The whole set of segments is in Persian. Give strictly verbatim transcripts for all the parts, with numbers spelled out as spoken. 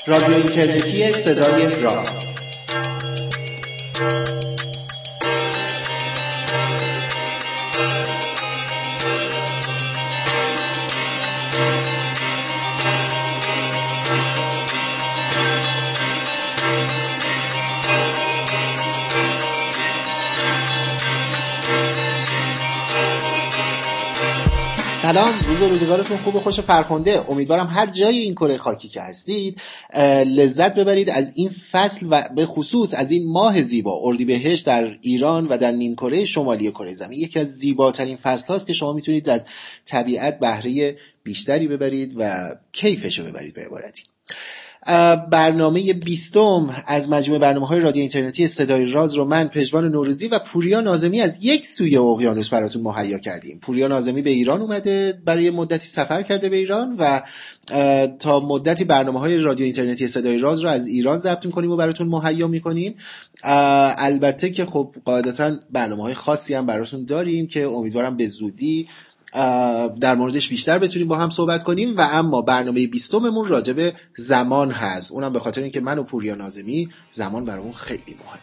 رادیو اینترنتی صدای راز. سلام، روز و روزگارتون خوب و خوش و فرخنده. امیدوارم هر جای این کره خاکی که هستید لذت ببرید از این فصل و به خصوص از این ماه زیبا اردیبهشت در ایران و در نیمکره شمالی کره زمین. یکی از زیباترین فصل هاست که شما میتونید از طبیعت بهره بیشتری ببرید و کیفشو ببرید به عبارتی. برنامه بیستم از مجموعه برنامه‌های رادیو اینترنتی صدای راز رو من پژمان نوروزی و پوریا ناظمی از یک سوی اقیانوس براتون مهیا کردیم. پوریا ناظمی به ایران اومده، برای مدتی سفر کرده به ایران و تا مدتی برنامه‌های رادیو اینترنتی صدای راز رو از ایران ضبط می‌کنیم و براتون مهیا می‌کنیم. البته که خب قاعدتاً برنامه‌های خاصی هم براتون داریم که امیدوارم به زودی در موردش بیشتر بتونیم با هم صحبت کنیم. و اما برنامه بیستممون راجع به زمان هست، اونم به خاطر اینکه من و پوریا ناظمی زمان برامون خیلی مهمه.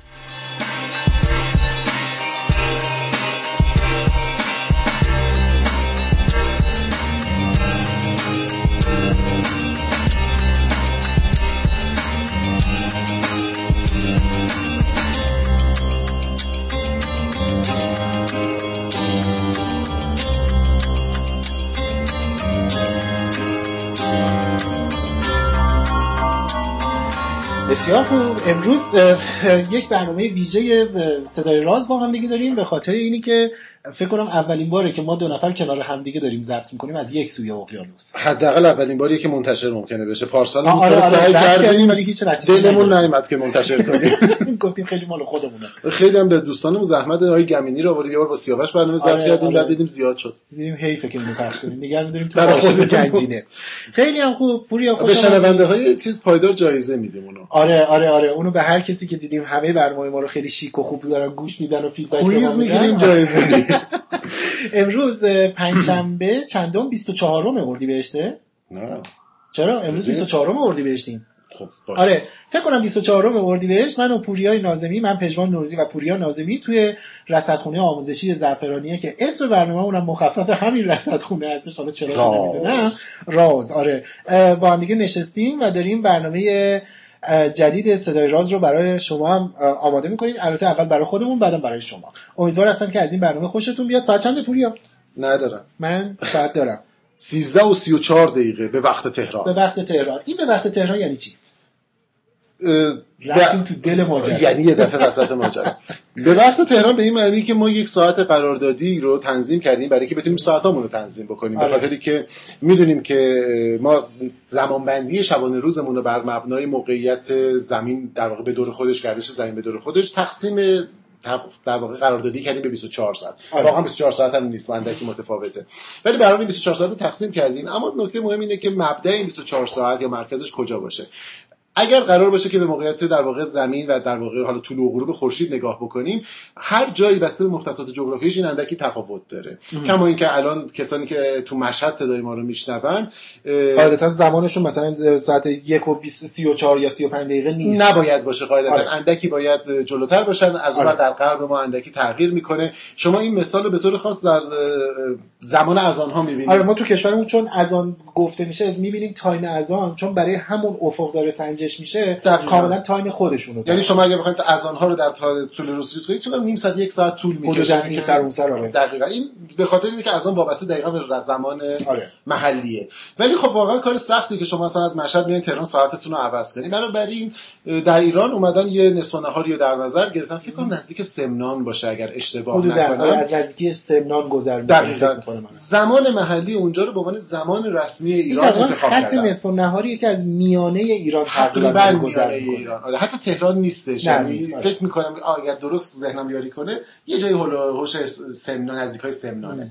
بسیار خوب. امروز یک برنامه ویژه صدای راز با هم دیگه داریم، به خاطر اینی که فکر کنم اولین باره که ما دو نفر کنار هم دیگه داریم ضبط می‌کنیم از یک سوی اقیانوس. حداقل اولین باریه که منتشر ممکنه بشه. پارسال آره آره سعی کردیم ولی هیچ نتیجه‌ای دلمون نیومد که منتشر کنیم. گفتیم خیلی مال خودمونه. خیلی هم به دوستانمون زحمت آقای گمینی رو آوردیم، یه بار با سیاوش برنامه ضبط آره کردیم، آره. بعد دیدیم زیاد شد. دیدیم حیفه که اینو پخش کنیم. دیگه می‌دونیم تو خود گنجینه. خیلی هم خوب. پوریا خوش به شنونده‌های چیز پایدار جایزه میدیم اونو. آره آره آره اونو به هر کسی که دیدیم همه برنامه ما رو خیلی شیک و خوب دارن گوش میدن و فیدبک کویز میگیریم، جایزه میدیم. امروز پنجشنبه چندم بیست و چهارم اردیبهشته؟ نه چرا امروز بیست و چهارم اردیبهشتیم؟ خب باشه. آره فکر کنم بیست و چهارم اردیبهشت من و پوریای ناظمی، من پژمان نوروزی و پوریا ناظمی توی رصدخونه آموزشی زعفرانیه که اسم برنامه‌مون هم مخفف همین رصدخونه هستش، حالا چرا نمیدونم، راز. آره با هم دیگه نشستیم و داریم برنامه جدید صدای راز رو برای شما هم آماده می‌کنیم. البته اول برای خودمون بعدم برای شما. امیدوار هستم که از این برنامه خوشتون بیاد. ساعت چنده پوریا؟ ندارم. من ساعت دارم. سیزده و سی و چهار دقیقه به وقت تهران. به وقت تهران. این به وقت تهران یعنی چی؟ رفتیم تو دل ماجرا. یعنی یه دفعه وسط ماجرا. به وقت تهران به این معنی که ما یک ساعت قراردادی رو تنظیم کردیم برای که بتونیم ساعتامون رو تنظیم بکنیم. به خاطری که میدونیم که ما زمانبندی شبانه روزمون رو بر مبنای موقعیت زمین در واقع به دور خودش، گردش زمین به دور خودش تقسیم در واقع قراردادی کردیم به بیست و چهار ساعت. واقعا بیست و چهار ساعت هم نیست، اندکی متفاوته، ولی برای بیست و چهار ساعت رو تقسیم کردیم. اما نکته مهم اینه که مبدأ این بیست و چهار ساعت یا مرکزش کجا باشه. اگر قرار باشه که به موقعیت در واقع زمین و در واقع حالا طلوع و غروب خورشید نگاه بکنیم، هر جایی بسته به مختصات جغرافیایش این اندکی تفاوت داره. کما اینکه الان کسانی که تو مشهد صدای ما رو میشنون قاعدتا زمانشون مثلا ساعت یک و سی و چهار یا سی و پنج دقیقه نیست، نباید باشه. قاعدتا آره. اندکی باید جلوتر باشن. از اون آره. در غرب ما اندکی تغییر میکنه. شما این مثال رو به طور خاص در زمان اذان ها میبینید. آره ما تو کشورمون چون اذان گفته میشه میبینیم تایم اذان چون برای همون افق داره سنجش میشه کاملا تایم خودشونو. یعنی شما اگه بخواید اذان ها رو در طول روز چیز کنید چون نیم ساعت یک ساعت طول میکشه این سر اون سر. آره دقیقاً. این به خاطر اینه که اذان وابسته دقیقاً به زمان آره. محلیه. ولی خب واقعا کار سختی که شما مثلا از مشهد میایین تهران ساعتتون رو عوض کنید. بنابراین در ایران اومدن یه نصف نهاری رو در نظر گرفتن، فکر کنم نزدیک سمنان باشه اگر اشتباه نکنم، از نزدیکی سمنان گذر میکنه. زمان محلی اونجا رو به عنوان زمان رسمی ایران انتخاب کردن. خط نصف نهاری که از میانه ایران تقریبا گذر ایران. آره حتی تهران نیستش. یعنی فکر میکنم اگر درست ذهنم یاری کنه یه جایی هول هوش سمنان، نزدیکای سمنانه.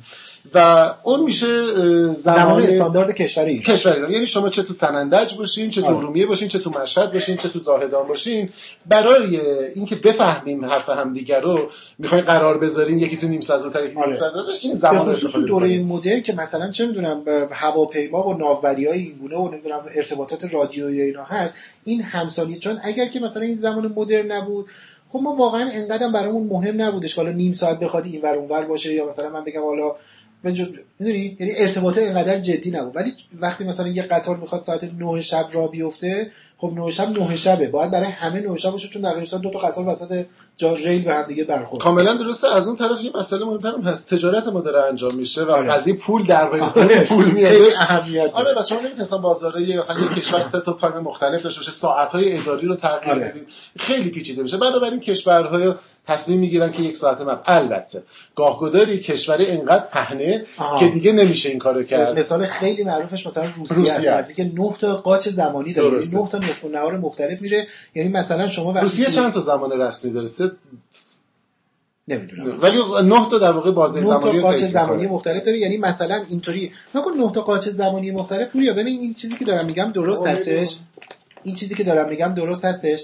و اون میشه زمان, زمان استاندارد کشور ایران. کشور ایران یعنی شما چه تو سنندج باشین، چه تو ارومیه باشین، چه تو مشهد باشین، چه تو زاهدان باشین، برای اینکه بفهمیم حرف همدیگه رو میخواین قرار بذارین، یکی تو نیم ساعت و طریق نیم ساعت این زمان استفاده تو دوره مدرن که مثلا چه میدونم هواپیما و ناوبریای اینگونه و نمیدونم ارتباطات رادیویی اینا هست، این همسانی، چون اگر که مثلا این زمان مدرن نبود خب ما واقعا انقدر برامون مهم نبودش حالا نیم ساعت بخواد اینور اونور باشه یا مثلا من بگم حالا میدونی یعنی ارتباطه اینقدر جدی نبود. ولی وقتی مثلا یه قطار میخواد ساعت نه شب راه بیفته، خب نه شب نه شبه، باید برای همه نه شب باشه، چون در این دو تا قطار وسط جا ریل به هم دیگه برخورد. کاملا درسته. از اون طرف یه مسئله مهم‌تر هم هست، تجارت ما داره انجام میشه و آره. قضیه پول در بین آره. پول میادش اهمیت آره بس شما نمیتونید مثلا بازاره مثلا یه کشور سه تا تایم مختلف داشته باشه، ساعت‌های اداری رو تغییر آره. بدید، خیلی پیچیده میشه. بنابراین کشورهای تصمیم میگیرن که یک ساعت مب البته گاهگداری کشوری انقدر پهنه آها. که دیگه نمیشه این کارو کرد. مثال خیلی معروفش مثلا روسیه, روسیه است که نه تا قاچ زمانی داره، نه تا نصف النهار مختلف میره. یعنی مثلا شما روسیه چند تا زمان رسمی داره؟ سه نمیدونم ولی نه تا در واقع بازه زمانی نه تا قاچ زمانی مختلف داره. یعنی مثلا اینطوری نکن نه تا قاچ زمانی مختلف پوریا. ببین این چیزی که دارم میگم درست هستش، این چیزی که دارم میگم درست هستش.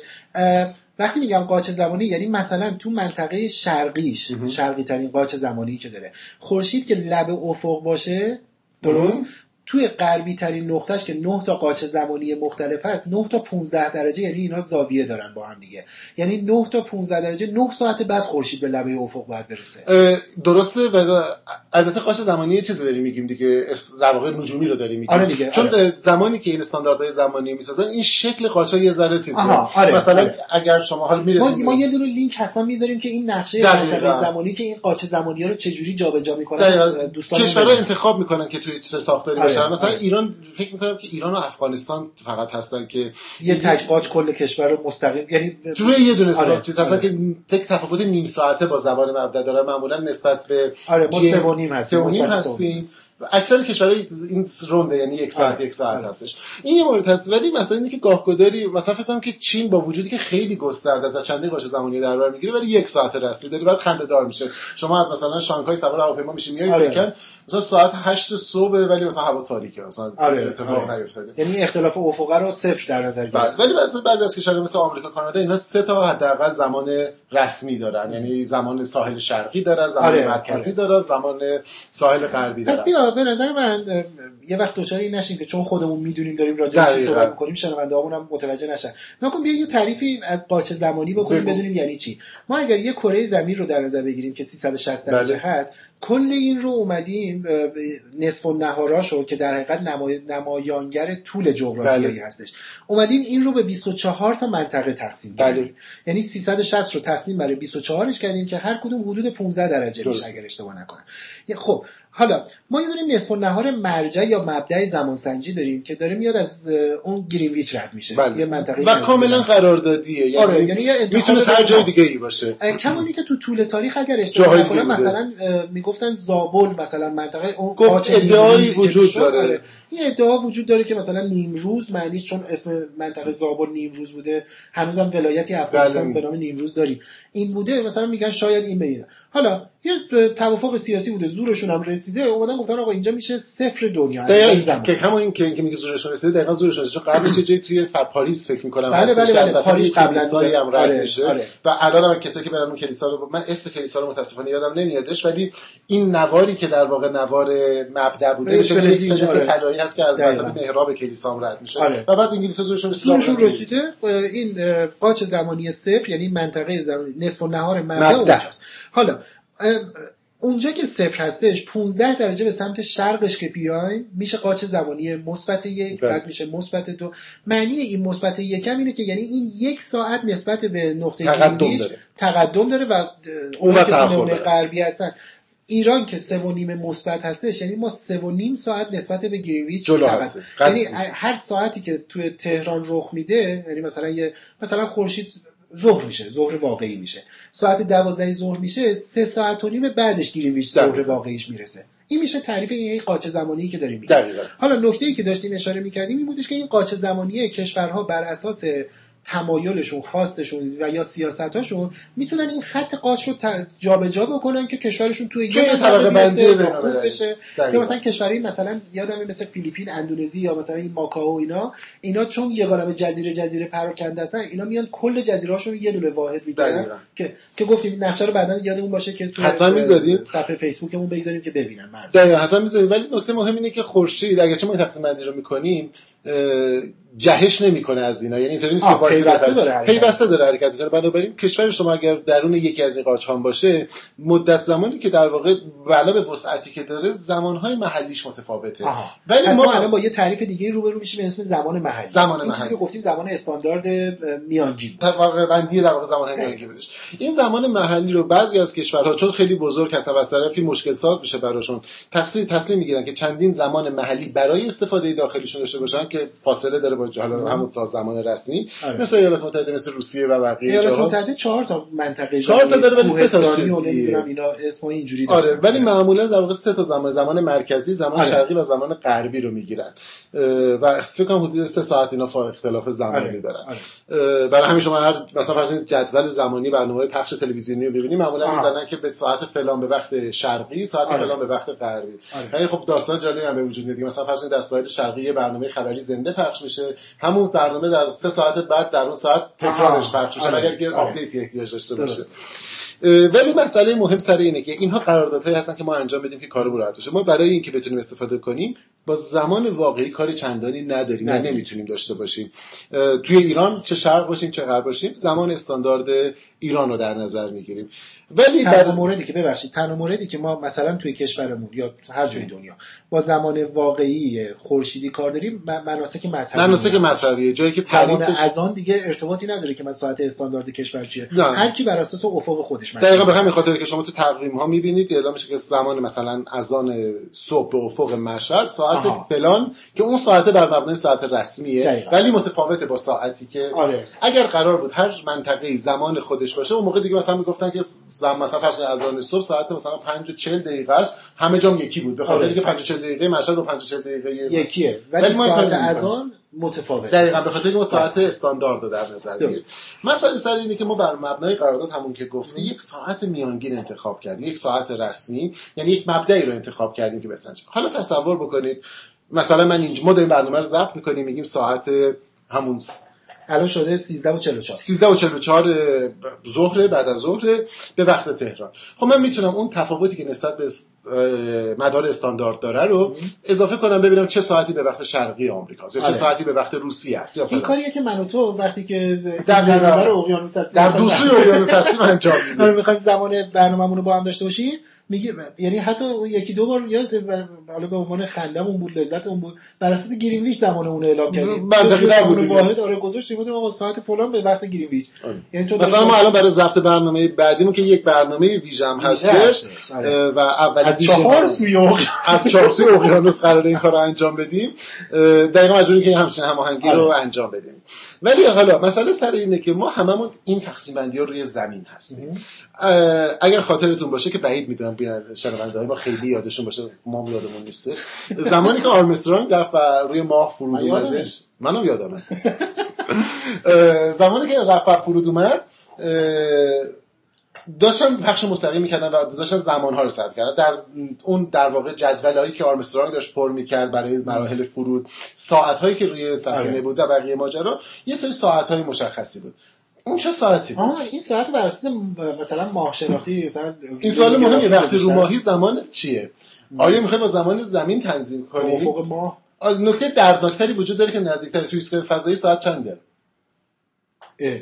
وقتی میگم قاچ زمانی یعنی مثلا تو منطقه شرقیش شرقی ترین قاچ زمانی که داره خورشید که لب افق باشه درست، توی غربی ترین نقطهش که نه تا قاچ زمانی مختلف هست، نه تا پانزده درجه، یعنی اینا زاویه دارن با هم دیگه، یعنی نه تا پانزده درجه نه ساعت بعد خورشید به لبه افق باید برسه. درسته. و البته قاچ زمانی یه چیزی داریم میگیم دیگه، در واقع نجومی رو داریم میگیم. آره دیگه. چون آره. زمانی که این استانداردهای زمانی میسازن این شکل قاچا یه ذره چیزه. آره. مثلا آره. اگر شما حالا میرسید ما, ما یه دونه لینک حتما میذاریم که این نقشه منطقه زمانی که این قاچ زمانی‌ها رو چه جوری جابجا میکنن دوستان کشورها انتخاب میکنن که توی چه ساختاری آره. باشن. مثلا آره. ایران فکر میکنم که ایران و افغانستان فقط هستن که یه تک قاچ کل کشور رو مستقیم، یعنی توی یه دونه آره. چیز هستن آره. که تک تفاوت نیم ساعته با زبان مبدا داره معمولا نسبت به آره ما سه و نیم هستیم، سه و نیم هستیم. اکثر کشورها این رونده یعنی یک ساعت آره. یک ساعت آره. هستش. این یه مورد هست. ولی مثلا اینه که گاهگداری مثلا فکر کنم که چین با وجودی که خیلی گسترده است و چندین قاچ زمانی در بر میگیره ولی یک ساعت رسمی داره، بعد خنده دار میشه. شما از مثلا شانگهای سوار هواپیما میشین میای آره. پکن مثلا ساعت هشت صبح ولی مثلا هوا تاریکه، مثلا آره. اتفاق آره. نیفتاده. یعنی اختلاف افق رو صفر در نظر گرفت. ولی مثلا بعضی از کشورها مثل آمریکا، کانادا اینا سه تا حداقل زمان رسمی دارن، یعنی زمان ساحل شرقی دارن، زمان آره. مرکزی آره. دارن، زمان ساحل غربی دارن. پس بیا به نظر من یه وقت دوچار این نشیم که چون خودمون میدونیم داریم راجع به چی صحبت می‌کنیم شنونده‌هامون هم متوجه نشن. نکن بیا یه تعریفی از قاچ زمانی بکنیم بدونیم یعنی چی. ما اگر یه کره زمین رو در نظر بگیریم که سیصد و شصت درجه هست، کل این رو اومدیم نصف النهاراشو که در حقیقت نمای... نمایانگر طول جغرافیایی بله. هستش، اومدیم این رو به بیست و چهار تا منطقه تقسیم کردیم بله. یعنی سیصد و شصت رو تقسیم بر بیست و چهارش کردیم که هر کدوم حدود پانزده درجه میشه اگر اشتباه نکنم. خب حالا ما یه دونه نصف النهار مرجع یا مبدأ زمانسنجی داریم که داره میاد از اون گرینویچ رد میشه بله. یه منطقه و کاملا قراردادیه، یعنی آره یعنی میتونه هر جای دیگه ای باشه. کمونی که تو طول تاریخ اگر اشتباه نکنم مثلا میگفتن زابل مثلا منطقه اون قاچ ادعایی وجود داره. یه ادعا وجود داره که مثلا نیمروز معنیش چون اسم منطقه زابل نیمروز بوده، هنوزم ولایتی افغانستان به نام نیمروز داریم، این بوده، مثلا میگن شاید این بگیره. حالا یه توافق سیاسی بوده، زورشون هم رسیده، اومدن گفتن آقا اینجا میشه صفر دنیا از این زمان. که همون این که میگه زورشون رسیده دقیقاً زورشون رسیده، چون قبلش یه جایی توی پاریس فکر می‌کنم بله بله بله پاریس کلیسایی هم رد میشه آره. و الان هم کسایی که برن اون کلیسا رو، من اسم کلیسا رو متاسفانه یادم نمیادش، ولی این نواری که در واقع نوار مبدأ بوده میشه یه چیز طلایی هست که از وسط محراب کلیسا هم رد میشه آره. و بعد انگلیس‌ها زورشون زورشون رسیده. این قاچ زمانی صفر یعنی منطقه زمانی نصف النهار مبدأ اونجاست. حالا اونجا که صفر هستش پانزده درجه به سمت شرقش که بیایم میشه قاچ زمانی مثبت یک، بعد میشه مثبت دو. معنی این مثبت یک هم اینه که یعنی این یک ساعت نسبت به نقطه گرینویچ تقدم داره و اون که تو غربی هستن ایران که سه و نیم مثبت هستش، یعنی ما سه و نیم ساعت نسبت به گرینویچ تقدم، یعنی هر ساعتی که توی تهران رخ میده، یعنی مثلا یه مثلا خورشید ظهر میشه، ظهر واقعی میشه، ساعت دوازده ظهر میشه، سه ساعت و نیم بعدش گرینویچ ظهر واقعیش میرسه. این میشه تعریف این قاچ زمانی که داریم میگیم. حالا نکته‌ای که داشتیم اشاره میکردیم این بودش که این قاچ زمانی کشورها بر اساس تمایلشون، خواستشون و یا سیاستاشون میتونن این خط قاچ رو جابجا بکنن که کشورشون توی یه طبقه بندی بشه. یا مثلا کشوری مثلا یادمه مثل فیلیپین، اندونزی یا مثلا این ماکائو، اینا اینا چون یه عالمه جزیره جزیره پراکنده هستن، اینا میان کل جزیرهاشون یه دونه واحد میگیرن که که گفتیم نقشه رو بعدا یادمون باشه که تو حتما میذاریم صفحه فیسبوکمون بگذاریم که ببینن مردم. دقیقاً حتما میذاریم. ولی نکته مهم اینه که خورشید اگرچه ما تقسیم بندی رو میکنیم جهش نمیکنه از اینا، یعنی اینطوری نیست که پیوسته داره پیوسته داره حرکت میکنه. بنابراین کشور شما اگر درون یکی از این قاچان باشه، مدت زمانی که در واقع علاوه به وسعتی که داره، زمانهای محلیش متفاوته. ولی ما الان با یه تعریف دیگه روبرو میشیم به اسم زمان محلی. زمان این چیزی که گفتیم زمان استاندارد میانگین، طبقه بندی در واقع زمان میانگین بودش. این زمان محلی رو بعضی از کشورها چون خیلی بزرگ هستن و از طرفی مشکل ساز میشه براشون، تقسیم تصمیم میگیرن که چندین زمان محلی برای استفاده داخلیشون داشته باشن که فاصله داره با حالا همون زمان رسمی. آره. مثل ایالات متحده، مثل روسیه و بقیه ایالات متحده چهار تا منطقه چهار تا داره، ولی سه تاش نمیدونم اینا اسم اینجوری داشتن. آره، ولی معمولا در واقع سه تا زمان، زمان مرکزی، زمان آره. شرقی و زمان غربی رو میگیرن و فکر کنم حدود سه ساعت اینا اختلاف زمانی آره. دارن. آره. برای همین شما هر مثلا فرض جدول زمانی برنامه پخش تلویزیونی رو ببینید، معمولا میزنن که به ساعت فلان به وقت شرقی، ساعت آره. فلان به وقت غربی. آره. خب داستان جالبی هم به وجود میاد. مثلا فرض در ساحل شرقی برنامه خبری زنده پخش میشه، همون برنامه در سه ساعت بعد در اون ساعت تکرارش پخش میشه اگر که آپدیتی احتیاج داشته باشه. ولی مسئله مهم سر اینه که اینها قراردادهایی هستن که ما انجام بدیم که کارمون راحت بشه. ما برای اینکه بتونیم استفاده کنیم با زمان واقعی کاری چندانی نداریم، نه نمیتونیم داشته باشیم. توی ایران چه شرق باشیم چه غرب باشیم، زمان استاندارد ایران رو در نظر میگیریم. ولی در موردی که ببخشید تنها موردی که ما مثلا توی کشورمون یا هر جای دنیا با زمان واقعی خورشیدی کار داریم، مناسک مذهبی مناسک مذهبی، جایی که زمان اذان دیگه ارتباطی نداره که من ساعت استاندارد کشور چیه، هر کی بر اساس افق خودش مشغول. دقیقاً به همین خاطر که شما تو تقویم ها میبینید اعلام میشه که زمان مثلا اذان صبح به افق مشهد ساعت آها. فلان، که اون ساعت بر مبنای ساعت رسمیه دقیقا. ولی متفاوته با ساعتی که آره. اگر قرار بود هر منطقه‌ای زمان خودش باشه، اون موقع دیگه مثلا میگفتن که زمان مثلا فرض اذان صبح ساعت مثلا پنج و چهل دقیقه است، همه جام یکی بود، به خاطر اینکه پنج و چهل دقیقه مشهد و پنج و چهل دقیقه یکیه، ولی ساعت اذان متفاوته. دقیقاً به خاطر اینکه ما ساعت استاندارد رو در نظر میگیریم. مسئله سر اینه که ما بر مبنای قرارداد همون که گفتی یک ساعت میانگین انتخاب کردیم، یک ساعت رسمی، یعنی یک مبدأی رو انتخاب کردیم که بسنجیم. حالا تصور بکنید مثلا من اینجا ما داریم برنامه رو ضبط می‌کنیم، میگیم ساعت همون الان شده سیزده و چهل و چهار سیزده و چهل و چهار ظهر، بعد از ظهر به وقت تهران. خب من میتونم اون تفاوتی که نسبت به مدار استاندارد داره رو اضافه کنم، ببینم چه ساعتی به وقت شرقی آمریکاست یا چه ساعتی به وقت روسیه است. یا این کاریه که من و تو وقتی که در برابر اقیانوس هستیم، در دوسوی اقیانوس هستیم انجام میدیم، میخوایم زمان برنامه‌مون رو با هم داشته باشیم، میگه یعنی حتی یکی دو بار یاد حالا به عنوان خندمون بود، لذتمون بود، بر اساس گرینویچ زمانمون اعلام کردیم. منطقی بود واحد آره گذاشتیم بودیم ما ساعت فلان به وقت گرینویچ. یعنی چون مثلا ما الان برای ضبط برنامه بعدیمون که یک برنامه ویژه هم هستش و اول از چهار سوی از چهار سوی اقیانوس قراره این کارو انجام بدیم، دقیقاً مجبوریم که همچین هماهنگی رو انجام بدیم. ولی حالا مسئله سر اینه که ما هممون این تقسیم بندی ها روی زمین هستیم. اگر خاطرتون باشه که بعید میدونم ببینید شنونده‌های ما خیلی یادشون باشه، ما یادمون نیست، زمانی که آرمسترانگ رفت و روی ماه فرود اومدش، منم یادمه زمانی که رفت و فرود اومد داشتن پخش مستقیم میکردن و داشتن زمانها رو ثبت کردن در اون در واقع جدولایی که آرمسترانگ داشت پر میکرد برای مراحل فرود، ساعت‌هایی که روی سفینه بود و بقیه ماجرا، یه سری ساعت‌های مشخصی بود. اون چه ساعتی بود؟ آه این ساعت بر اساس مثلا ماه شناختی مثلا این سوال مهمه، وقتی رو ماهی زمانت چیه؟ آیا میخوای با زمان زمین تنظیم کنی؟ افق ماه. نکته دردناکتری وجود داره که نزدیکتر توی ایستگاه فضایی ساعت چنده؟ اه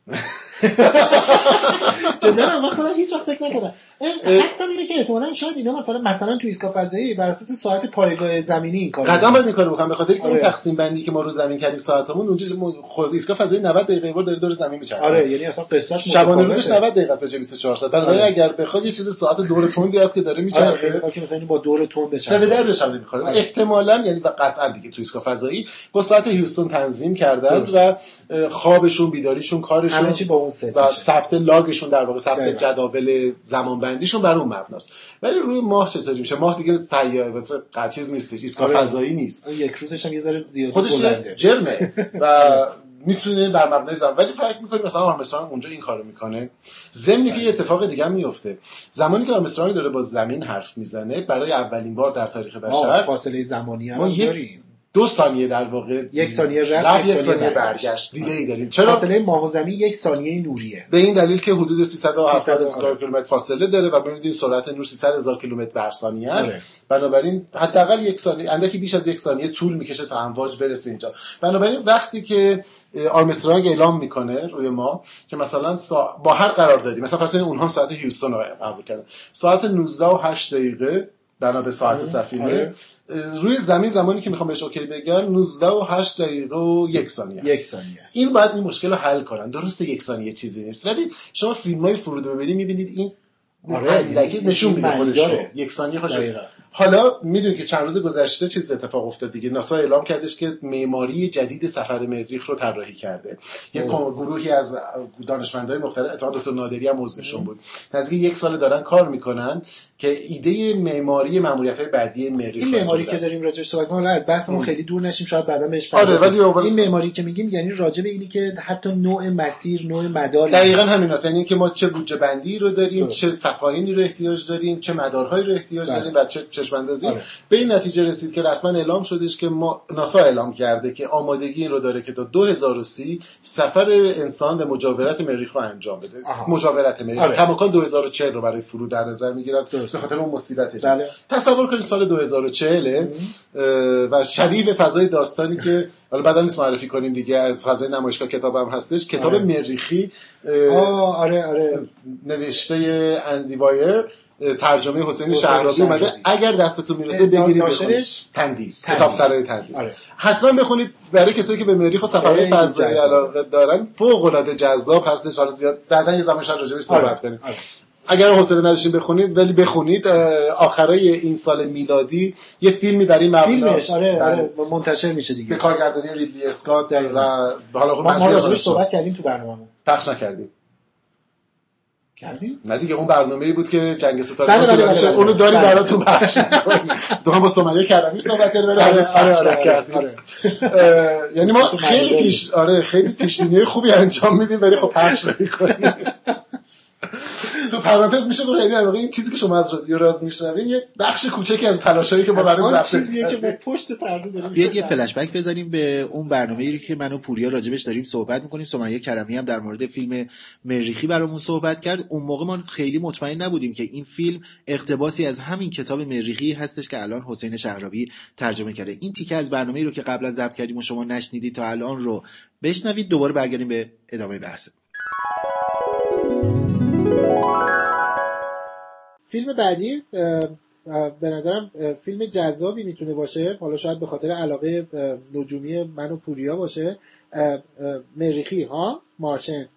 جدا من خودم هیچ وقت فکر نکردم. حدسم اینه که احتمالاً شاید اینا مثلا مثلا تو ایستگاه فضایی بر اساس ساعت پایگاه زمینی این کارو قطعا باید این کارو بکنم، به خاطر اینکه اون تقسیم بندی که ما رو زمین کردیم ساعتمون اونجا خود ایستگاه فضایی نود دقیقه بار داره دور زمین میچرخه. آره یعنی اصلا قصهش شبانه روزش نود دقیقه است به جای بیست و چهار ساعت. بنابراین اگر بخواد یه چیز ساعت دور تندی است که داره میچرخه، آره که مثلا این با دور تند بچرخه به دردش هم نمیخوره. احتمالاً یعنی و قطعا دیگه تو ایستگاه فضایی با ساعت هیوستون تنظیم کردن و خوابشون، بیداریشون، کارشون همه چی با اون ست و ثبت لاگشون در واقع ثبت جداول زمان بندیشون بر اون مبناست. ولی روی ماه چطوری میشه؟ ماه دیگه سیاره واسه چیز نیست، ایستگاه فضایی نیست. یک روزش هم یه ذره زیاد خودش جرمه و میتونه بر مبنای زمان، ولی فکر می‌کنی مثلا آرمسترانگ اونجا این کارو میکنه. ضمن که یه اتفاق دیگه هم میفته زمانی که آرمسترانگ داره با زمین حرف میزنه برای اولین بار در تاریخ بشر فاصله زمانی هم داریم، دو ثانیه در واقع یک ثانیه رفت، یک ثانیه برگشت دیلی داریم. چرا؟ فاصله ماه و زمین یک ثانیه نوریه، به این دلیل که حدود سیصد و هفتاد هزار کیلومتر فاصله داره و ببینید سرعت نور سیصد هزار کیلومتر بر ثانیه است. آره. بنابراین حداقل یک ثانیه، اندکی بیش از یک ثانیه طول میکشه تا امواج برسه اینجا. بنابراین وقتی که آرمسترانگ اعلام میکنه روی ما که مثلا سا... با هر قراردادی، مثلا فرض کنید اونها ساعت هیوستون رو قبول کردن، ساعت نوزده و هشت دقیقه بنا به ساعت سفینه، آره. روی زمین زمانی که میخوام بهش اوکی بگم نوزده و هشت دقیقه و یک ثانیه است. یک ثانیه است. این باید این مشکل رو حل کنن. درسته یک ثانیه چیزی نیست، ولی شما فیلم‌های فرود ببینید میبینید این آره نشون میده خودش رو. یک ثانیه خوش. حالا میدونید که چند روز گذشته چیز اتفاق افتاد دیگه. ناسا اعلام کردش که معماری جدید سفر مریخ رو طراحی کرده. یک گروهی از دانشمندای مختلف، اتفاقا دکتر نادری هم عضوشون بود، نزدیک یک سال دارن کار میکنن که ایده معماری ماموریت‌های بعدی مریخ. این معماری که داریم راجعش صحبت می‌کنیم، از بحثمون خیلی دور نشیم، شاید بعدا بهش آره، ولی این معماری که میگیم یعنی راجع به اینی که حتی نوع مسیر، نوع مدار، دقیقاً همین است. یعنی که ما چه بودجه بندی رو داریم، چه صفاینی رو احتیاج داریم، چه مدارهایی رو احتیاج داریم و چه چشم اندازی. آره. به این نتیجه رسید که رسما اعلام شدش که ما ناسا اعلام کرده که آمادگی این رو داره که تا دو هزار و سی سفر انسان به مجاورت مریخ رو انجام بده. آها. مجاورت مریخ آره. کماکان دو هزار و چهل رو برای فرود در نظر میگیرن به خاطر اون مصیبتش. بله. تصور کنید سال دو هزار و چهل و شبیه به فضای داستانی که حالا بعدا نیست معرفی کنیم دیگه، فضای نمایشگاه کتابم هستش، کتاب آره. مریخی آه آره آره نوشته اندی وایر، ترجمه حسین شهرابی اومده. اگر دستتون میرسه بگیرید بخونید. تندیس، کتاب سرای تندیس. آره. حتما بخونید برای کسایی که به مریخ و سفرهای فضایی علاقه دارن. فوق العاده جذاب هستش. حالا زیاد بعدا یه زمان شاید راجع بهش صحبت آره. کنیم. آره. اگر حوصله نداشتین بخونید ولی بخونید. آخرای این سال میلادی یه فیلمی برای مبنا فیلمش آره آره منتشر میشه دیگه به کارگردانی ریدلی اسکات و حالا ما ما راجعش صحبت کردیم تو برنامه‌مون. پخش نکردیم. کردیم؟ نه دیگه، اون برنامه‌ای بود که جنگ ستاره اونو داریم براتون پخش می‌کنیم. تو هم با سمیه کردیم صحبت کردیم ولی هنوز پخش نکردیم. یعنی ما خیلی پیش آره خیلی پیش‌بینی خوبی انجام میدیم ولی خب پخش نمی‌کنیم. تو پرانتز میشه بگم یعنی واقعا این چیزی که شما از رادیو راز میشنوید یه بخش کوچکی از تلاشایی که ما برای ضبط چیزیه که ما پشت پرده داریم. بیاد یه فلش بک بزنیم به اون برنامه‌ای که من و پوریا راجبش داریم صحبت می‌کنیم. سمیه کرمی هم در مورد فیلم مریخی برامون صحبت کرد. اون موقع ما خیلی مطمئن نبودیم که این فیلم اقتباسی از همین کتاب مریخی هستش که الان حسین شهرابی ترجمه کرده. این تیکه از برنامه‌ای رو که قبلا ضبط کردیم و شما نشنیدید تا الان رو بشنوید، دوباره برگردیم به ادامه بحث. فیلم بعدی به نظرم فیلم جذابی میتونه باشه، حالا شاید به خاطر علاقه نجومی من و پوریا باشه. مریخی ها مارشن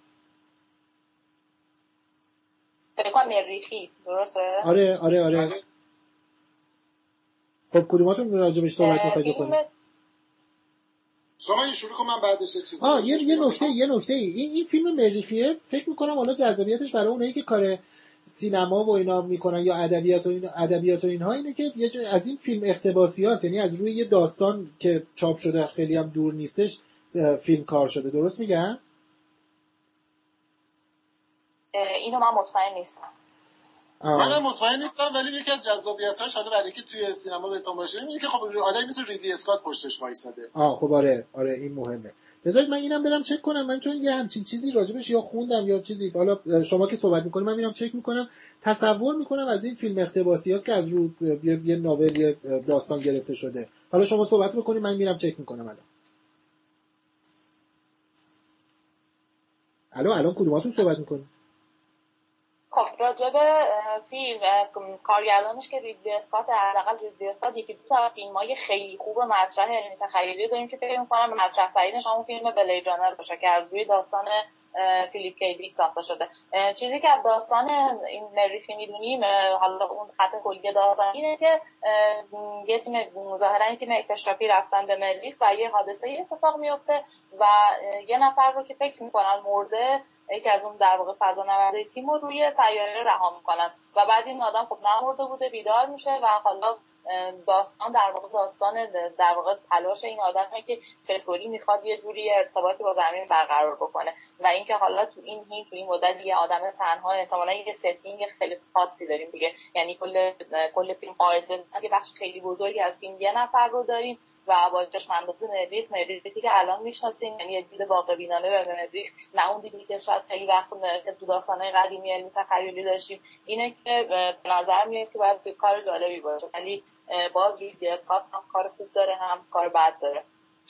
فکر کنم مریخی درسته؟ آره آره آره. خب کدوماتون راجبش صحبت می‌خواید بکنید؟ شما شروع کن من بعدش چیزی. آه یه یه نکته یه نکته این این فیلم مریخیه فکر می‌کنم حالا جذابیتش برای اونایی که کار سینما و اینا میکنن یا ادبیات و این ادبیات و اینها اینه که یه از این فیلم اقتباسیاست، یعنی از روی یه داستان که چاپ شده خیلی هم دور نیستش فیلم کار شده. درست میگم؟ اینو من مطمئن نیستم. منم مطمئن نیستم ولی یکی از جذابیتاش حالا برای که توی سینما بهتون باشه اینه که خب آدمی مثل ریدلی اسکات پشتش وایساده. آه خب آره آره این مهمه. بذارید من اینم برم چک کنم. من چون یه همچین چیزی راجبش یا خوندم یا چیزی، حالا شما که صحبت میکنید من میرم چک میکنم. تصور میکنم از این فیلم اقتباسیاست که از رو یه ناول یه داستان گرفته شده. حالا شما صحبت میکنید من میرم چک میکنم. الان الان الان کدوماتون صحبت میکنید؟ خب راجب فیلم کارگردانش که ریدلی اسکات، حداقل ریدلی اسکات یکی دو تا از فیلم‌های خیلی خوب مطرح علمی تخیلی داریم که فکر می‌کنم مطرح ترینش همون فیلم بلید رانر باشه که از روی داستان فیلیپ کی دیک ساخته شده. چیزی که از داستان این مریخی می‌دونیم، حالا اون خط کلی داستان اینه که یه تیم ظاهرا تیم اکتشافی رفتن به مریخ و یه حادثه اتفاق میفته و یه نفر رو که فکر می‌کنن مرده، یکی از اون در واقع فضانوردای تیم رو روی سیاره رو رها میکنن و بعد این آدم خب نمرده بوده بیدار میشه و حالا داستان در واقع داستان در واقع تلاش این آدمه که چطوری میخواد یه جوری ارتباطی با زمین برقرار بکنه و اینکه حالا تو این هین تو این مدت یه آدم تنها احتمالاً یه ستینگ خیلی خاصی داریم دیگه، یعنی کل کل فیلم قاعده که بخش خیلی بزرگی از فیلم یه نفر رو داریم و با چشم‌انداز مریخ مریخی که الان میشناسیم، یعنی یه دید واقع بینانه به مریخ، نه اون دیدی که شاید خیلی وقت که تو داستان‌های قدیمی علمی تخیلی داشتیم. اینه که به نظر میاد که باید کار جالبی باشه، ولی باز ریدلی اسکات هم کار خوب داره هم کار بد داره.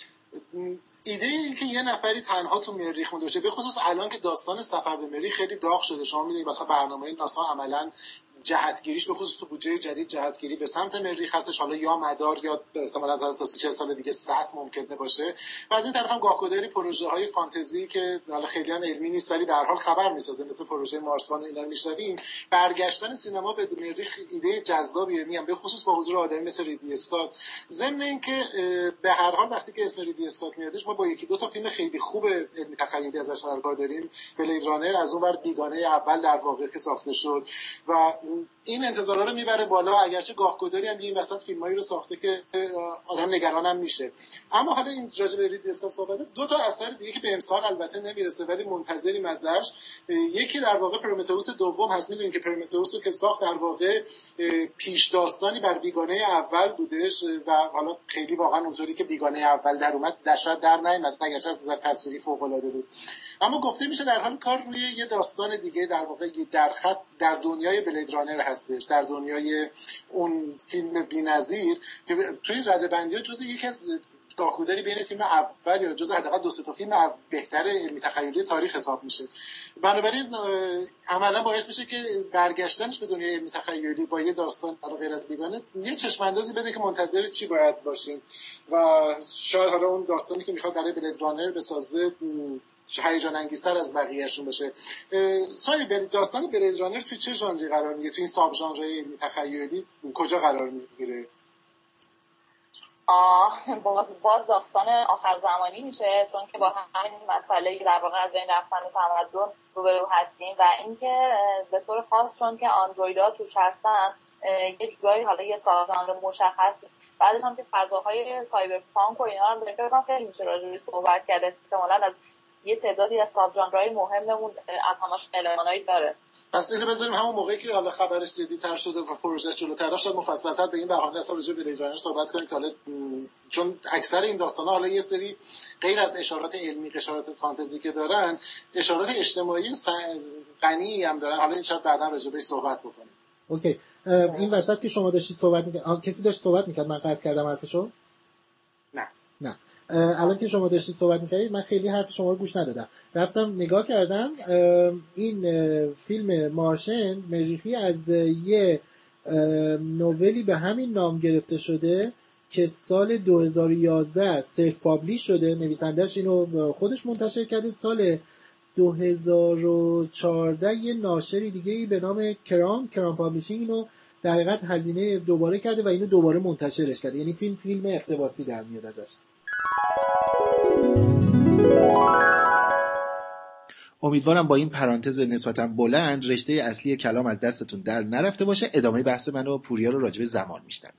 ایده این که یه نفری تنها تو مریخ مونده باشه، به خصوص الان که داستان سفر به مریخ خیلی داغ شده، شما میدونید مثلا برنامه ناسا عملاً جهتگیریش به خصوص تو بودجه جدید جهتگیری به سمت مریخ هستش، حالا یا مدار یا احتمالاً تا سی چهل سال دیگه سطح ممکنه باشه. و از این طرف هم گاه‌گداری پروژه های فانتزی که حالا خیلی هم علمی نیست ولی به هر حال خبر میسازه، مثل پروژه مارسوان اینا رو میشنویم. برگشتن سینما به مریخ ایده جذابیه، میگم به خصوص با حضور آدمی مثل ریدلی اسکات. ضمن اینکه به هر حال وقتی که اسم ریدلی اسکات میادش ما با یکی دو تا فیلم خیلی خوب علمی تخیلی ازش درکار داریم، بلید رانر از اون ور بیگانه اول در واقع که ساخته شد و این انتظارا رو میبره بالا، اگرچه گاه‌گداری هم این وسط فیلمایی رو ساخته که آدم نگرانم میشه. اما حالا این راجع به ریدلی اسکات صحبت، دو تا اثر دیگه که به امسال البته نمیرسه ولی منتظریم ازش، یکی در واقع پرومتئوس دوم هست. میدونیم که پرومتئوس رو که ساخت در واقع پیش داستانی بر بیگانه اول بودش و حالا خیلی واقعا اونطوری که بیگانه اول در اومد در شاید در نیامد، اگرچه از نظر تصویری فوق العاده بود. اما گفته میشه در حال کار روی یه داستان دیگه در واقع در خط در دنیای بلید رانر هستش، در دنیای اون فیلم بی‌نظیر که توی رده‌بندی‌ها جزو یکی از گاه‌گداری بین فیلم اول یا جزو حداقل دو سه تا فیلم بهتر علمی تخیلی تاریخ حساب میشه. بنابراین عملا باعث میشه که برگشتنش به دنیای علمی تخیلی با یه داستان حالا غیر از بیگانه یه چشم اندازی بده که منتظر چی باید باشیم و شاید حالا اون داستانی که میخواد برای بلید رانر بسازه هیجان انگیزتر از بقیه‌شون باشه. سوال برید داستان بلید رانر توی چه ژانری قرار میگیره؟ توی این ساب ژانر علمی تخیلی کجا قرار میگیره؟ آه باز باز داستان آخر زمانی میشه، چون که با همین مسئله در واقع از این رفتن تمدن روبرو هستیم و اینکه به طور خاص چون که اندرویدها توش هستن یه جورایی حالا یه سازمان مشخص است. بعدش هم که فضاهای سایبرپانک و اینا رو بهتر خیلی میشه راجع بهش صحبت کرد، احتمالاً از یه تعدادی از ساب ژانرهای مهممون از همش المانایی داره. پس اینو بذاریم همون موقعی که حالا خبرش جدی‌تر شده و پروژهش جلوتر رفت، شاید مفصل‌تر به این بهانه اصلا راجع به بلید رانر صحبت کنیم که حالا چون اکثر این داستانا حالا یه سری غیر از اشارات علمی، اشارات فانتزی که دارن، اشارات اجتماعی غنی هم دارن. حالا این شاید بعداً راجع بهش صحبت بکنیم. اوکی. این وسط که شما داشتید صحبت می‌کردید، کسی داشت صحبت می‌کرد من قطع کردم حرفشو؟ نه. نه. الان که شما داشتید صحبت می‌کردید من خیلی حرف شما رو گوش ندادم. رفتم نگاه کردم این فیلم مارشن مریخی از یه نوولی به همین نام گرفته شده که سال دو هزار و یازده سلف پابلیش شده، نویسنده‌اش اینو خودش منتشر کرده. سال دو هزار و چهارده یه ناشری دیگه‌ای به نام کرام کرام پابلیشینگ اینو در حقیقت هزینه دوباره کرده و اینو دوباره منتشرش کرده، یعنی فیلم فیلم اقتباسی در میاد ازش. امیدوارم با این پرانتز نسبتاً بلند رشته اصلی کلام از دستتون در نرفته باشه. ادامه بحث من و پوریا رو راجع به زمان میشنویم.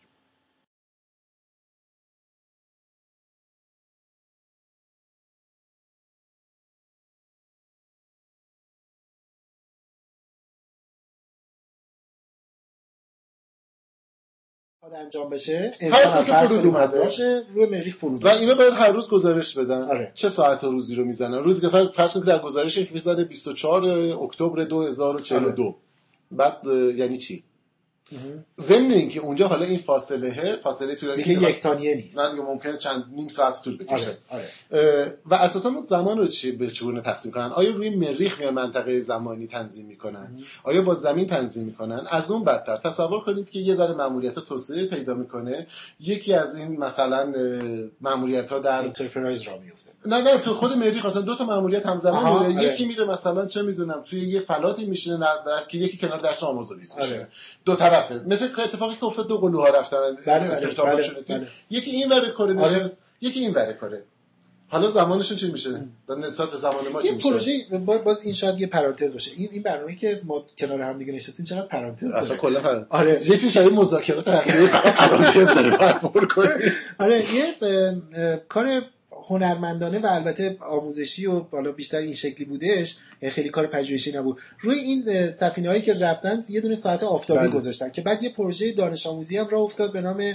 انجام بشه انسان که فرود اومده باشه روی مریخ فرود و اینا باید هر روز گزارش بدن. آره. چه ساعت روزی رو میزنن؟ روزی که مثلا فرض کنید در گزارشی که میزنه بیست و چهارم اکتبر دو هزار و چهل و دو. آره. بعد یعنی چی؟ ضمن اینکه اونجا حالا این فاصله فاصله طولانی که یک ثانیه نیست، نه ممکنه چند نیم ساعت طول بکشه. آره. آره. و اساسا اون زمان رو چی به چگونه تقسیم کنن؟ آیا روی مریخ یا منطقه زمانی تنظیم میکنن؟ آیا با زمین تنظیم میکنن؟ از اون بدتر تصور کنید که یه ذره ماموریت‌ها توسعه پیدا میکنه، یکی از این مثلا ماموریت‌ها در انترپرایز را میفته. نه نه تو خود مریخ مثلا دو تا ماموریت همزمان داره. آره. یکی میره مثلا چه میدونم توی یه فلاتی میشینه در که یکی کنار دشت آمازونیس میشه. آره. دو طرفه، مثل اتفاقی که افتاد دو قلوها رفتن. بله بله بله. یکی این ور کره آره. یکی این ور کره. حالا زمانشون چی میشه؟ نسبت به زمان ما چی میشه؟ این پروژه باز این شاید یه پرانتز باشه. این این برنامه‌ای که ما کنار هم دیگه نشستیم چقدر پرانتز داره. اصلا کلا پرانتز. آره یه چیز شبیه مذاکرات اصلی پرانتز داره برپر کنه. آره یه کار هنرمندانه و البته آموزشی و بالا بیشتر این شکلی بودش، خیلی کار پژوهشی نبود. روی این سفینه‌هایی که رفتن یه دونه ساعت آفتابی بله. گذاشتن که بعد یه پروژه دانش آموزی هم راه افتاد به نام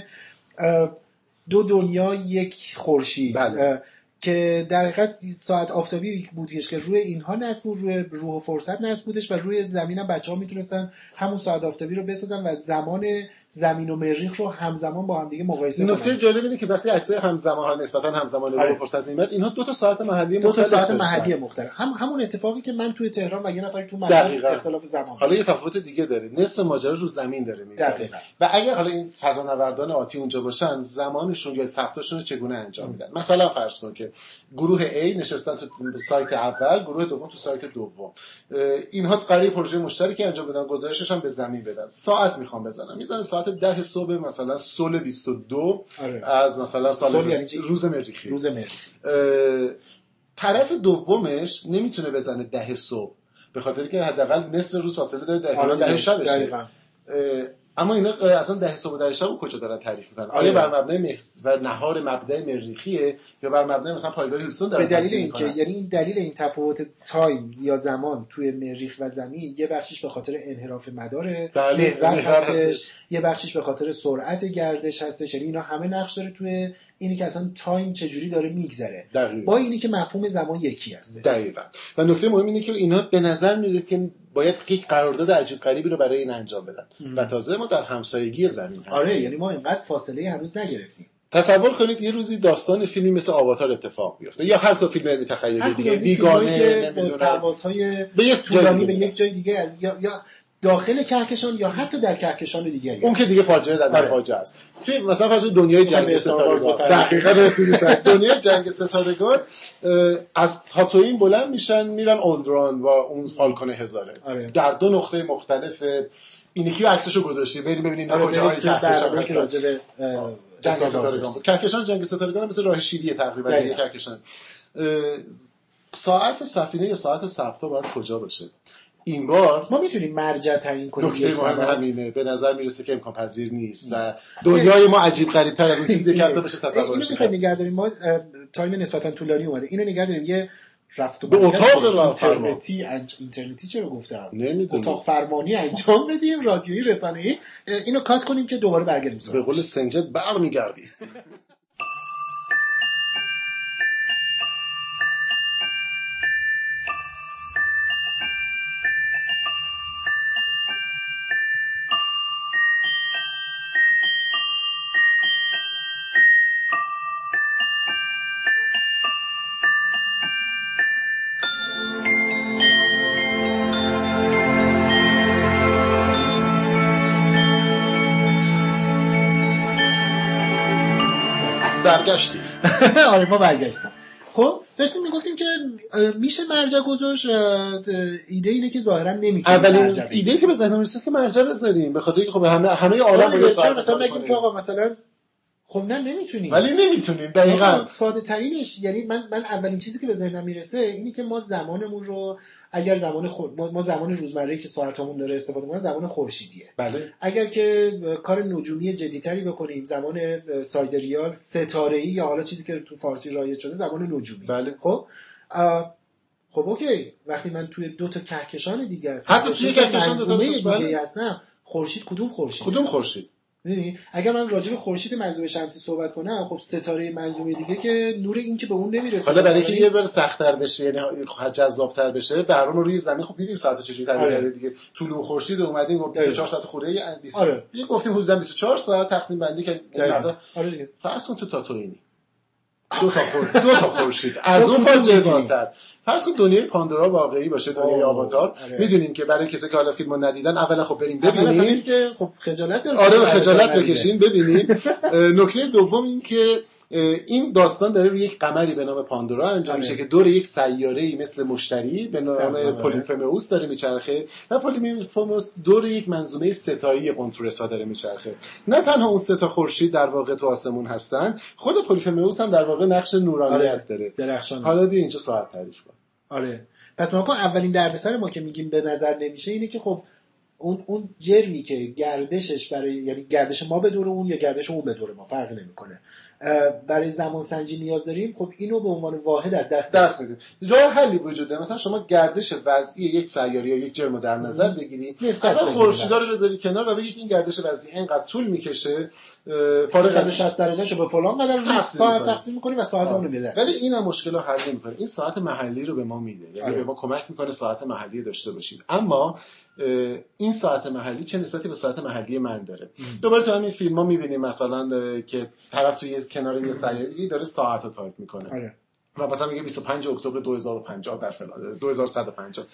دو دنیا یک خورشید بله. که در حقیقت ساعت آفتابی بودش که روی اینها نصب بود، روی روح و فرصت نصب بودش و روی زمین هم بچه‌ها میتونستن همون ساعت آفتابی رو بسازن و زمان زمین و مریخ رو همزمان با هم دیگه مقایسه کنن. نکته جالب اینه که وقتی عکسای همزمان ها نسبتا همزمان روح و فرصت میاد، اینها دو تا ساعت محلی دو تا ساعت محلی مختلف، هم همون اتفاقی که من توی تهران و یه نفری تو مشهد اختلاف زمان. حالا یه تفاوت دیگه داره، نصف ماجرا رو زمین داره میگذره و اگر حالا این فضانوردان آتی اونجا باشن، زمانشون یا ثبتشون رو چگونه انجام میدن؟ مثلا فرض کن که گروه A نشستن تو سایت اول، گروه دوم تو سایت دوم. اینها قراره پروژه مشترکی انجام بدن، گزارشش هم به زمین بدن. ساعت میخوام بزنم، میزنه ساعت ده صبح مثلا سال بیست و دو آره. از مثلا سال یعنی روز مریخی. روز مریخی. طرف دومش نمیتونه بزنه ده صبح به خاطر که حداقل نصف روز فاصله داره، ده آره ده شب بشه. اما اینا اصلا ده صبح و ده شب رو کجا دارن تعریف میکنن؟ آیا بر مبنای مکس و نهار مبدأ مریخیه یا بر مبنای مثلا پایگاه هیوستون دارن؟ به دلیل اینکه یعنی این دلیل این تفاوت تایم یا زمان توی مریخ و زمین، یه بخشش به خاطر انحراف مدار محور هستش، یه بخشش به خاطر سرعت گردش هستش. یعنی اینا همه نقش داره توی اینی که اصلا تایم چجوری داره میگذره با اینی که مفهوم زمان یکی هست. دقیقاً. و نکته مهم اینه که اینا به نظر میاد که باید یک قرارداد عجیب غریبی رو برای این انجام بدن ام. و تازه ما در همسایگی زمین هستیم. آره یعنی ما اینقدر فاصله هنوز نگرفتیم. تصور کنید یه روزی داستان فیلمی مثل آواتار اتفاق بیفته یا هر کدوم فیلم علمی تخیلی دیگه، بیگانه، نمیدونم پروازهای به طولانی به یک جای دیگه از یا, یا داخل کهکشان یا حتی در کهکشان دیگه، اون که دیگه فاجعه در آره. فاجعه است. توی مثلا فرض دنیای جنگ ستارگان دقیقاً رسیدید. دنیای جنگ ستارگان از تاتوین بلند میشن میرن اولدران و اون فالکون هزاره آره. در دو نقطه مختلف. اینی که عکسشو گذاشتی بریم ببینیم آره کجاهای کهکشان که راجع به جنگ ستارگان بود. کهکشان جنگ ستارگان مثل راه شیریه تقریبا دیگه کهکشان. ساعت سفینه یا ساعت ثبتا باید کجا باشه؟ این بار ما میتونیم مرجع تعیین کنیم. نکته مهم همینه، به نظر میرسه که امکان پذیر نیست و دنیای ما عجیب غریب تر از اون چیزی که حتی بشه تصور اینو میخوایم نگه داریم. ما تایم نسبتا طولانی اومده، اینو نگه داریم یه رفت و به اتاق اینترنتی انج... اینترنتی چرا گفتم نمیدونم اتاق فرمانی انجام بدیم، رادیویی رسانه‌ای. اینو کات کنیم که دوباره برگردیم. به قول سنجد برمیگردی. برگشتیم. آره ما برگشتیم. خب داشتیم میگفتیم که میشه مرجع گذاشت. ایده اینه که ظاهرا نمیتونیم اولین ایده که به ذهنم رسید که مرجع بذاریم، به خاطر اینکه خب همه همه عالم رو ساعت مثلا نگیم که آقا مثلا خب نه نمیتونیم، ولی نمیتونیم. دقیقاً ساده ترینش یعنی من من اولین چیزی که به ذهنم میرسه اینی که ما زمانمون رو اگر زمان خور... ما زمان روزمره که ساعتمون داره استفاده می‌کنیم زمان خورشیدیه. بله. اگر که کار نجومی جدی‌تری بکنیم زمان سایدریال ستاره‌ای یا حالا چیزی که تو فارسی رایج شده زمان نجومی. بله. خب خب اوکی وقتی من توی دو تا کهکشان دیگه هستم، حتی توی کهکشان دو تا دیگه هستم، خورشید کدوم خورشید؟ کدوم خورشید؟ می‌دونی اگر من راجع به خورشید منظومه شمسی صحبت کنم، خب ستاره منظومه دیگه که نور این که به اون نمیرسه. حالا برای اینکه یه ذره سخت‌تر بشه یعنی جذاب‌تر بشه، برنامه روی زمین خب دیدیم ساعت چجوری تعریف کرده دیگه. طلوع خورشید اومدیم گفت بیست و چهار ساعت خورده بیست. آره. یه گفتیم حدودا بیست و چهار ساعت تقسیم بندی که آره دیگه. فرض کن تو تاتوینی دو تا خورشید دو تا خورشید از اون فاجعه بالاتر. فرض کن دنیای پاندورا واقعی باشه، دنیای آواتار. میدونیم که برای کسی که حالا فیلمو ندیدن اولا خب بریم ببینیم که خب خجالت داره. آره خجالت بکشین ببینید. نکته دوم این که این داستان داره روی یک قمری به نام پاندورا انجام میشه که دور یک سیاره‌ای مثل مشتری به نام پولیفمئوس داره میچرخه و پولیفمئوس دور یک منظومه ستایی قنتورسا داره میچرخه. نه تنها اون سه تا خورشید در واقع تو آسمون هستن، خود پولیفمئوس هم در واقع نقش نورانیت آره. داره. درخشان. حالا بیا اینجا ساعت تعریف کن. آره. پس ما اولین دردسر ما که میگیم به نظر نمیشه اینه که خب اون اون جرمی که گردشش برای یعنی گردش ما به دور اون یا گردش اون به دور ما فرق نمیکنه، برای زمان سنجی نیاز داریم، خب اینو به عنوان واحد از دست دست میدیم. راه حلی وجود داره. مثلا شما گردش وضعی یک سیاره یا یک جرم رو در نظر بگیری، اصلا خورشیدا رو بذاری کنار و بگید این گردش وضعی اینقدر طول میکشه، فارغ صد و شصت درجهشو به فلان قدر ساعت تقسیم می‌کنی و ساعت اون رو میده. ولی اینم مشکل رو حل نمی‌کنه. این ساعت محلی رو به ما میده، یعنی آره. به ما کمک می‌کنه ساعت محلی داشته باشیم. اما این ساعت محلی چه نسبتی به ساعت محلی من داره؟ دوباره تو همین فیلم‌ها می‌بینیم مثلا که طرف توی کنار یه سیاره‌ای داره ساعت رو تایپ می‌کنه آره. و مثلا میگه بیست و پنجم اکتبر دو هزار و پنجاه در فلان دو هزار و صد و پنجاه.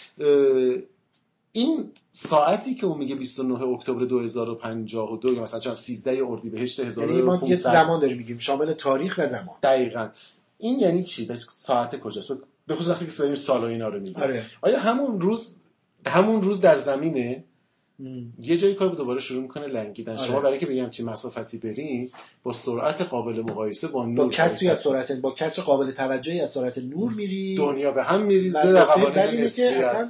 این ساعتی که اون میگه بیست و نه اکتبر دو هزار و پنجاه و دو یا مثلا چند سیزده اردیبهشت هزار و پانصد، یعنی ما یه زمان داریم میگیم شامل تاریخ و زمان. دقیقاً. این یعنی چی؟ بس ساعت کجاست؟ به خصوص وقتی که سایر سال و اینا رو میگیم. آره. آیا همون روز همون روز در زمینه مم. یه جایی کار دوباره شروع میکنه لنگیدن. آره. شما برای که بگم چی مسافتی برین با سرعت قابل مقایسه با نور، با کسری از سرعت با کسر قابل توجهی از سرعت نور میری، دنیا به هم میریزه و قوانین که اصلا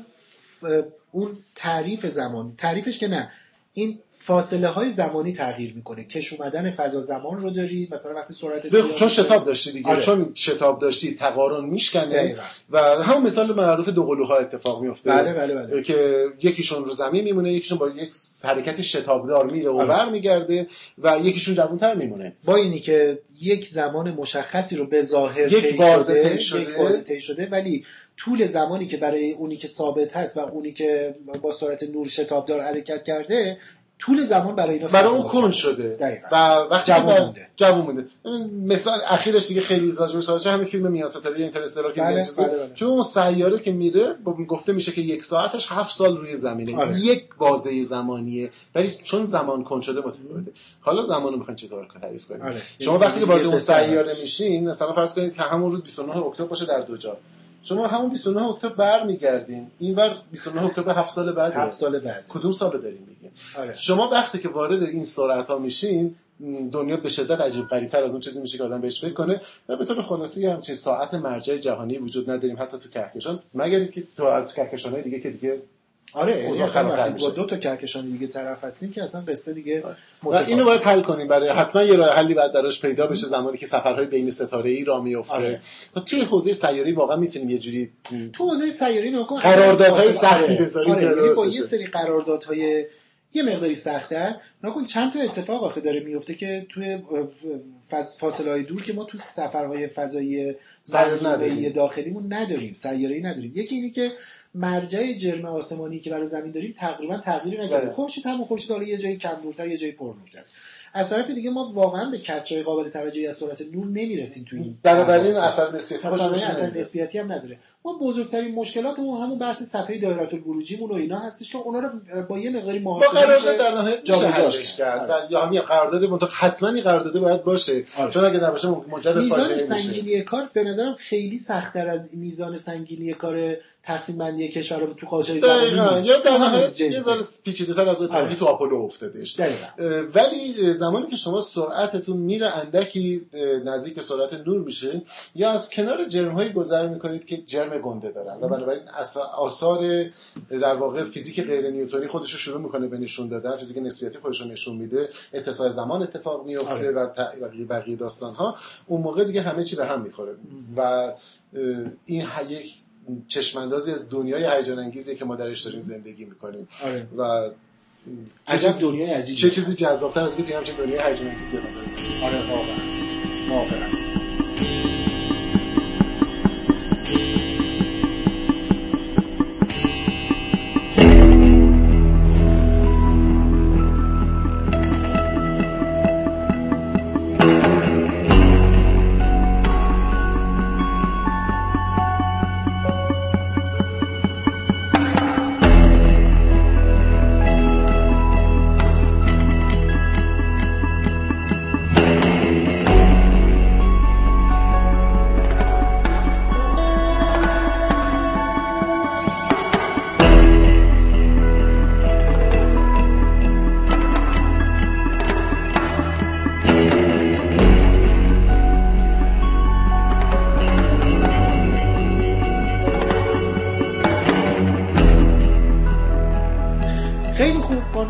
اون تعریف زمان تعریفش که نه، این فاصله های زمانی تغییر میکنه. کش اومدن فضا زمان رو داری، مثلا وقتی سرعت چون شتاب داشتی دیگه آره. چون شتاب داشتی تقارن میشکنه و همون مثال معروف دو قلوها اتفاق میفته. بله بله بله. که یکیشون رو زمین میمونه، یکیشون با یک حرکت شتابدار میره و بر میگرده و یکیشون جوان‌تر میمونه، با اینی که یک زمان مشخصی رو به ظاهر یک بازه طی شده. یک بازه طی شده، ولی طول زمانی که برای اونی که ثابت هست و اونی که با سرعت نور شتابدار حرکت کرده، طول زمان برای اینا برای اون کند شده دقیقا. و وقتی جوون مونده جوون مونده. مثال اخیرش دیگه خیلی راجع به ساعت همین فیلم میان ستاره اینترستلار که بله، چیزی بله، بله. چون اون سیاره که میره گفته میشه که یک ساعتش هفت سال روی زمینه. آره. یک بازه زمانیه، ولی چون زمان کند شده متفاوته. حالا زمانو میخواین چطور تعریف کنید؟ آره. شما وقتی که وارد اون سیاره میشین، مثلا فرض کنید که همون روز بیست و نه اکتبر باشه در دو جا، شما همون بیست و نه اکتبر برمیگردین اینور بیست و نه اکتبر هفت سال بعد هفت سال بعد کدوم سال داریم میگیم؟ آره. شما وقتی که وارد این سرعت‌ها میشین، دنیا به شدت عجیب غریب‌تر از اون چیزی میشه که آدم بهش فکر کنه و به طور خلاصه همچین ساعت مرجع جهانی وجود نداریم حتی تو کهکشان، مگر اینکه تو کهکشان‌های دیگه که دیگه آره اوضاع خراب‌تر میشه. با دو تا کهکشان دیگه طرف هستیم که اصلا قصه دیگه و اینو باید حل کنیم. برای حتما یه راه حلی باید براش پیدا بشه زمانی که سفرهای بین ستاره‌ای راه میفته. آره. توی حوزه سیاری واقعا میتونیم یه جوری تو حوزه سیاری نکن قراردادهای سختی بذاریم. آره. یعنی با یه سری قراردادهای یه مقداری سخت‌تر نکن. چند تا اتفاق آخه داره میفته که توی فاصله‌های دور که ما تو سفرهای فضایی منظومه داخلیمون نداریم، سیاره‌ای نداریم. یکی اینی که مرجع جرم آسمانی که برای زمین داریم تقریبا تغییری نداره. خورشید همون خورشید، حالا یه جایی کم نورتر یه جایی پر نورتر. از طرف دیگه ما واقعا به کسرهای قابل توجهی از سرعت نور نمیرسیم تو این. بنابراین اثر نسبیتی اثر نسبیتی هم نداره. ما بزرگترین مشکلاتمون همون بحث صفحه دایره البروجیمون و اینا هستش که اونا رو با یه مقداری محاسبه با قرارداد در نهایت جابجاش کرد. آره. یا همین قرارداد منتها حتما این قرارداد باید باشه. آره. چون اگه نباشه منجر به فاجعه میشه. میزان سنگینی کار به نظرم خیلی سخت‌تر از میزان سنگینی کار تقسیم بندی کشور رو تو قاچای زمانی نیست. یا در نهایت یه ذره پیچیده‌تر از اون تو آپولو افتادش. ولی زمانی که شما سرعتتون میره اندکی نزدیک به سرعت نور میشه یا از کنار جرم‌های گذر میکنید که جرم گنده دارن و بنابراین آثار در واقع فیزیک غیر نیوتنی خودش رو شروع میکنه به نشون دادن، فیزیک نسبیتی خودش رو نشون میده، اتساع زمان اتفاق میفته و بقیه داستان‌ها. اون موقع دیگه همه چی به هم میخوره و این یک چشماندازی از دنیای هیجان انگیزی که ما درش داریم زندگی میکنیم. آره. و عجب دنیای عجیبی. چه چیزی جذاب‌تر از که توی همچین دنیای هیجان انگیزی بندازیم. آره واقعا موافقم.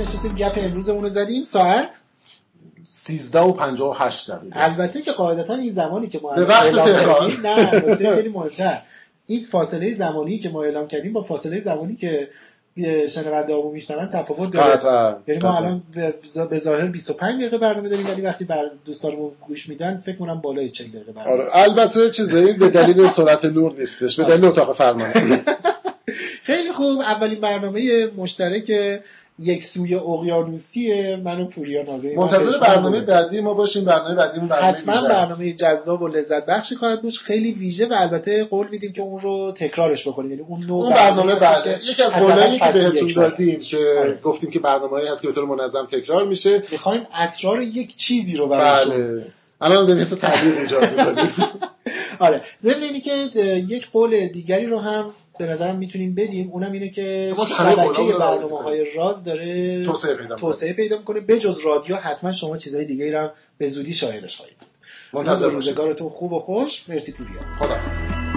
نشستیم گپ امروزمون رو زدیم. ساعت سیزده و پنجاه و هشت دقیقه. البته که قاعدتا این زمانی که ما به وقت تهران نه نکته خیلی مهمتر، این فاصله زمانی که ما اعلام کردیم با فاصله زمانی که شنونده هامون میشنون تفاوت داره. یعنی ما الان به ظاهر بیست و پنج دقیقه برنامه داریم، ولی وقتی بر دوستانمون گوش میدن فکر کنم بالای چهل دقیقه برنامه. آره البته چیزایی به دلیل سرعت نور نیستش، به دلیل اتاق فرمانده. خیلی خوب. اولین برنامه مشترک یک سوی اقیانوسی من و پوریا نازنین. منتظر برنامه بعدی ما باشیم. برنامه بعدیمون برنامه حتما برنامه جذاب و لذت بخشی خواهد بود، خیلی ویژه، و البته قول میدیم که اون رو تکرارش بکنیم. یعنی اون نوع اون برنامه بعد یکی از قولایی که بهتون دادیم که آره. گفتیم که برنامه‌ای هست که به طور منظم تکرار میشه. میخوایم اسرار یک چیزی رو براشون. بله. الان داریم حس تعبیر ایجاد می‌کنیم. آره. ضمن اینی که یک قول دیگری رو هم به نظرم میتونیم بدیم، اونم اینه که شبکه برنامه‌های راز داره توسعه پیدا توسعه پیدا می‌کنه. بجز رادیو حتما شما چیزهای دیگه‌ای رو هم به زودی شاهدش خواهید بود. منتظر روزگارتون خوب و خوش. مرسی پوریا. خداحافظ.